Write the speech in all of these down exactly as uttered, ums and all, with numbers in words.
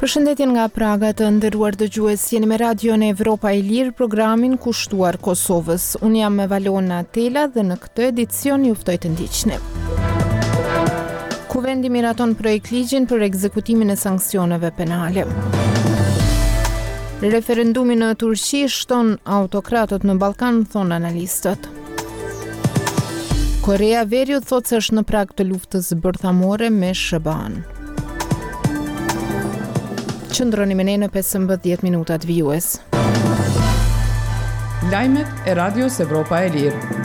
Përshëndetje nga Praga, të nderuar dëgjues, jeni me radion e Evropa e Lirë, programin kushtuar Kosovës. Unë jam me Valona Tela dhe në këtë edicion ju ftoj të ndiqni. Kuvendi miraton projekt ligjin për ekzekutimin e sanksioneve penale. Referendumi në Turqi shton autokratët në Ballkan, thonë analistët. Korea e Veriut thotë se është në prag të luftës bërthamore me S B A-n. Qëndroni me ne në pesëmbëdhjetë minutat vijues. Lajmet e Radios Evropa e Lirë.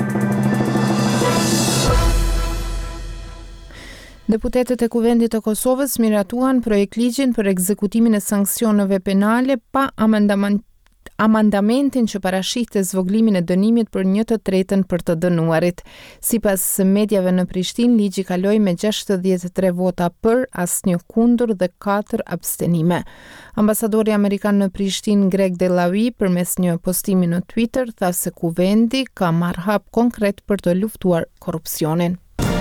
Deputetët e Kuvendit të Kosovës miratuan projekt ligjin për ekzekutimin e sanksioneve penale pa amendament amendamentin që parashihte zvogëlimin e dënimit për një të tretën për të dënuarit. Sipas mediave në Prishtinë, ligji kaloi me gjashtëdhjetë e tre vota për, asnjë kundër dhe katër abstenime. Ambasadori amerikan në Prishtinë, Greg Delawi, përmes një postimi në Twitter, tha se Kuvendi ka marrë hap konkret për të luftuar korrupsionin.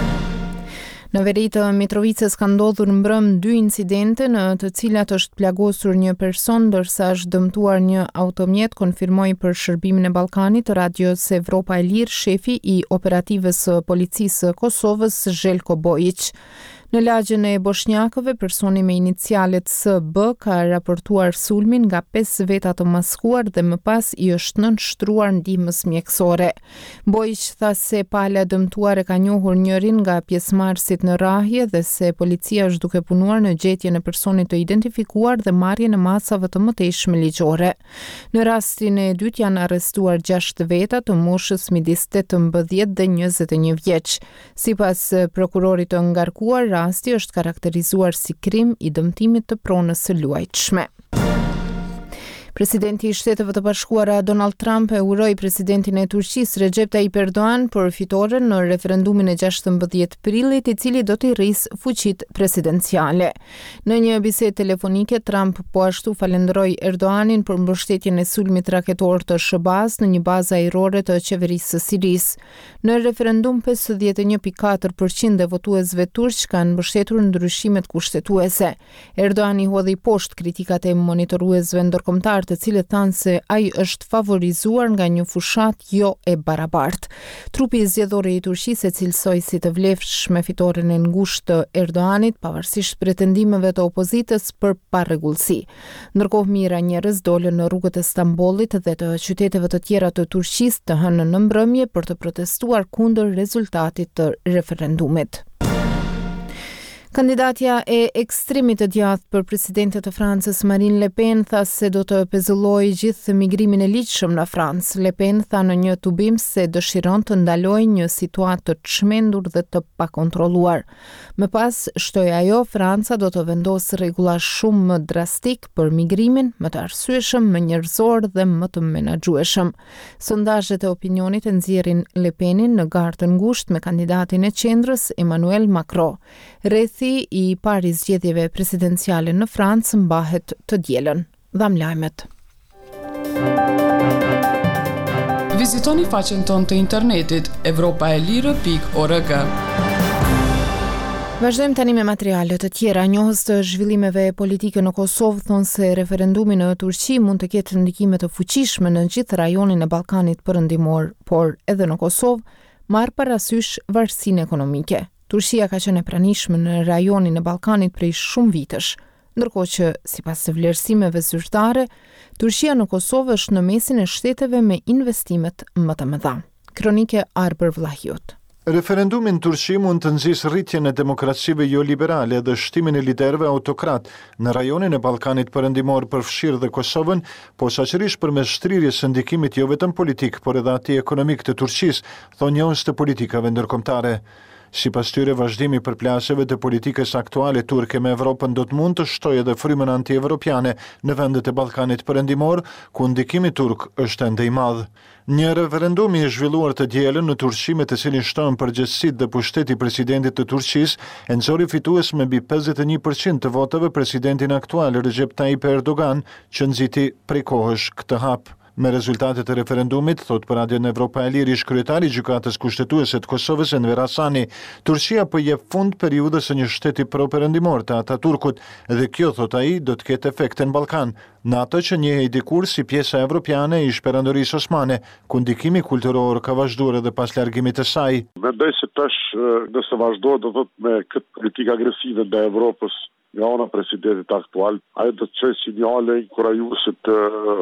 Në veri të Mitrovicës ka ndodhur mbrëm dy incidente në të cilat është plagosur një person ndërsa është dëmtuar një automjet, konfirmoi për Shërbimin e Ballkanit Radios Evropa e Lirë shefi i operativës së policisë së Kosovës, Željko Bojić. Në lagjën e bosnjakëve, personi me inicialet S B ka raportuar sulmin nga pesë veta të maskuar dhe më pas i është nënshtruar ndihmës mjekësore. Bojić tha se pala dëmtuar e ka njohur njërin nga pjesëmarrësit në rrahje dhe se policia është duke punuar në gjetjen e personit të identifikuar dhe marrjen e masave të mëtejshme ligjore. Në rastin e dytë janë arrestuar gjashtë veta të moshës midis tetëmbëdhjetë dhe njëzet e një vjeç. Sipas prokurorit të ngarkuar, rasti është karakterizuar si krim i dëmtimit të pronës së luajtshme. Presidenti i Shteteve të Bashkuara Donald Trump e uroi presidentin e Turqisë Recep Tayyip Erdogan për fitoren në referendumin e gjashtëmbëdhjetë prillit, i cili do t'i rrisë fuqitë presidenciale. Në një bisedë telefonike, Trump po ashtu falenderoi Erdoganin për mbështetjen e sulmit raketor të S B A-s në një bazë ajrore të qeverisë së Sirisë. Në referendum, pesëdhjetë e një pikë katër përqind e votuesve turq kanë mbështetur ndryshimet kushtetuese. Erdogani hodhi poshtë kritikat e monitoruesve ndërkombëtar, të cilët thanë se ai është favorizuar nga një fushat jo e barabartë. Trupi zgjedhor i Turqisë e cilësoi si të vlefshme fitoren e ngushtë të Erdoganit, pavarësisht pretendimeve të opozitës për parregullsi. Ndërkohë, mijëra njerëz dolën në rrugët e Stambollit dhe të qyteteve të tjera të Turqisë të hënën në mbrëmje për të protestuar kundër rezultatit të referendumit. Kandidatja e ekstremit të djathtë për presidente të Francës, Marine Le Pen, tha se do të pezullojë gjithë migrimin e ligjshëm në Francë. Le Pen tha në një tubim se dëshiron të ndalojë një situatë të çmendur dhe të pakontrolluar. Më pas, shtoi ajo, Franca do të vendosë rregulla shumë më drastik për migrimin, më të arsyeshëm, më njerëzor dhe më të menaxhueshëm. Sondazhet e opinionit e nxjerrin Le Penin në garë të ngushtë me kandidatin e qendrës, Emmanuel Macron. Rreth i pari zgjedhjeve presidenciale në Francë mbahet të dielën. Dham lajmet. Vizitoni faqen tonë të internetit evropaelire pikë org. Vazhdojmë tani me materiale të tjera. Njohës të zhvillimeve politike në Kosovë thonë se referendumi në Turqi mund të ketë ndikime të fuqishme në gjithë rajonin e Ballkanit Perëndimor, por edhe në Kosovë marr parasysh varësinë ekonomike. Turqia ka qenë e pranishme në rajonin e Ballkanit prej shumë vitesh, ndërkohë që, sipas vlerësimeve zyrtare, Turqia në Kosovë është në mesin e shteteve me investimet më të mëdha. Kronike Arber Vlahiut. Referendumi në Turqi mund të nxjisë rritjen e demokracive jo liberale dhe shtimin e liderëve autokrat në rajonin e Ballkanit Perëndimor, përfshirë dhe Kosovën, posaçërisht përmes shtrirjes së ndikimit jo vetëm politik, por edhe atij ekonomik të Turqisë, thonë njohës të politikave ndërkombëtare. Sipas tyre, vazhdimi i përplasjeve të politikës aktuale turke me Evropën do të mund të shtojë edhe frymën anti-evropiane në vendet e Ballkanit Perëndimor, ku ndikimi turk është ende i madh. Një referendum i zhvilluar të dielën në Turqi me të cilin shtohen përgjegjësitë dhe pushteti i presidentit të Turqisë, e nxori fitues me mbi pesëdhjetë e një përqind të votave presidentin aktual Recep Tayyip Erdogan, që nxiti prej kohësh këtë hap. Me rezultatet e referendumit, thot për Radion Evropa e Lirë ish kryetari i gjykatës kushtetuese të Kosovës Enver Hasani, Turqia po jep fund periudhës së një shteti pro-perëndimor të Ataturkut dhe kjo, thot ai, do të ketë efekte në Ballkan, në atë që njehej dikur si pjesa evropiane e ish perandorisë osmane, ku ndikimi kulturor ka vazhduar edhe pas largimit të saj. Mendoj se tash nëse vazhdohet do thot me këtë politikë agresive ndaj Evropës nga ana presidentit aktual, ai do të çojë sinjale inkurajuese të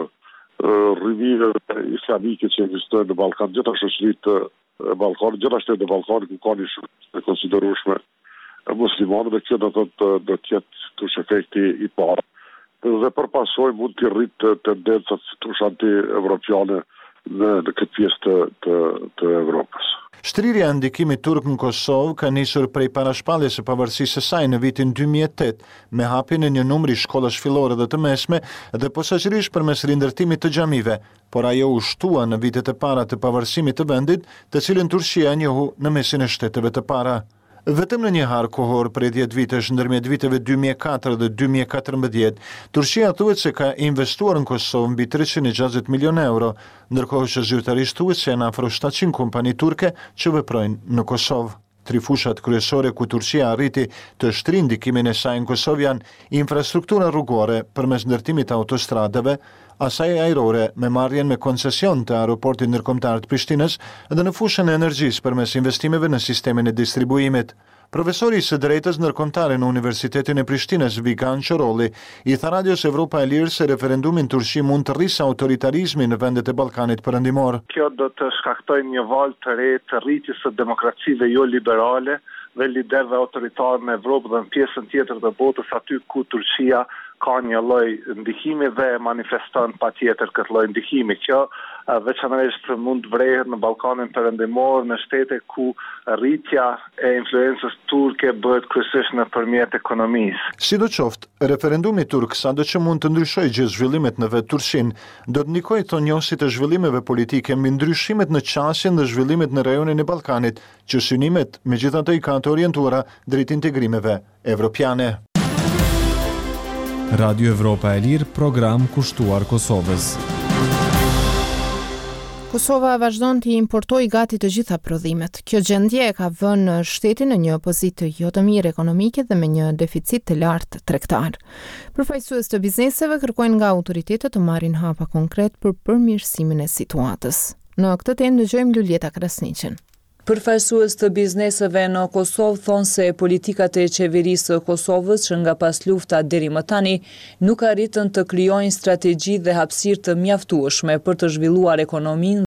rrëmire islamike që ekzistojnë në Ballkan, gjithashtu shoqëritë e Ballkanit, gjithashtu në Ballkanin ku ka një shumë të konsiderueshme muslimanë dhe kjo do të do të jetë tush efekti i parë. Dhe për pasojë mund të rritë tendencat tush anti-evropiane në, në këtë pjesë të, të, të Evropës. Shtrirja e ndikimit turk në Kosovë ka nisur prej parashpalljes së pavarësisë së saj në vitin dy mijë e tetë me hapjen e një numri shkollash fillore dhe të mesme dhe posaçërisht përmes rindërtimit të xhamive, por ajo u shtua në vitet e para të pavarësimit të vendit, të cilën Turqia njohu në mesin e shteteve të para. Vetëm në një harë kohor prej dhjetë vitesh ndërmjet viteve dy mijë e katër dhe dy mijë e katërmbëdhjetë, Turqia thuhet se ka investuar në Kosovë mbi treqind e gjashtëdhjetë milion euro, ndërkohë që zyrtarisht thuhet se janë afro shtatëqind kompani turke që veprojnë në Kosovë. Tri fushat kryesore ku Turqia arriti të shtrijë ndikimin e saj në Kosovë janë infrastruktura rrugore përmes ndërtimit të autostradave, asaj ajrore me marrjen me koncesion të aeroportit ndërkombëtar të Prishtinës dhe në fushën e energjisë përmes investimeve në sistemin e distribuimit. Profesori i së drejtës ndërkombëtare në Universitetin e Prishtinës, Vigan Qorolli, i tha Radios Evropa e Lirë se referendumi në Turqi mund të rrisë autoritarizmin në vendet e Ballkanit Perëndimor. Kjo do të shkaktojë një valë të re të rritjes së demokracive jo liberale dhe liderëve autoritarë në Evropë dhe në pjesën tjetër të botës aty ku Turqia ka një lloj ndikimi dhe manifeston patjetër këtë lloj ndikimi. Kjo veçanërisht mund të vrehet në Ballkanin Perëndimor, në shtete ku rritja e influencës turke bëhet kryesisht nëpërmjet ekonomisë. Sidoqoftë, referendumi turk, sado që mund të ndryshojë gjë zhvillimet në vetë Turqinë, do të ndikojë thonjosi të zhvillimeve politike mbi ndryshimet në qasjen dhe zhvillimet në rajonin e Ballkanit, që synimet megjithatë i kanë të orientuara drejt integrimeve evropiane. Radio Evropa e Lirë, program kushtuar Kosovës. Kosova vazhdon të importojë gati të gjitha prodhimet. Kjo gjendje e ka vënë shtetin në një pozitë jo të mirë ekonomike dhe me një deficit të lartë tregtar. Përfaqësues të bizneseve kërkojnë nga autoritetet të marrin hapa konkret për përmirësimin e situatës. Në këtë temë dëgjojmë Luljeta Krasniqin. Përfaqësues të bizneseve në Kosovë thonë se politikat e qeverisë së Kosovës që nga pas lufta deri më tani nuk arritën të krijojnë strategji dhe hapësirë të mjaftueshme për të zhvilluar ekonominë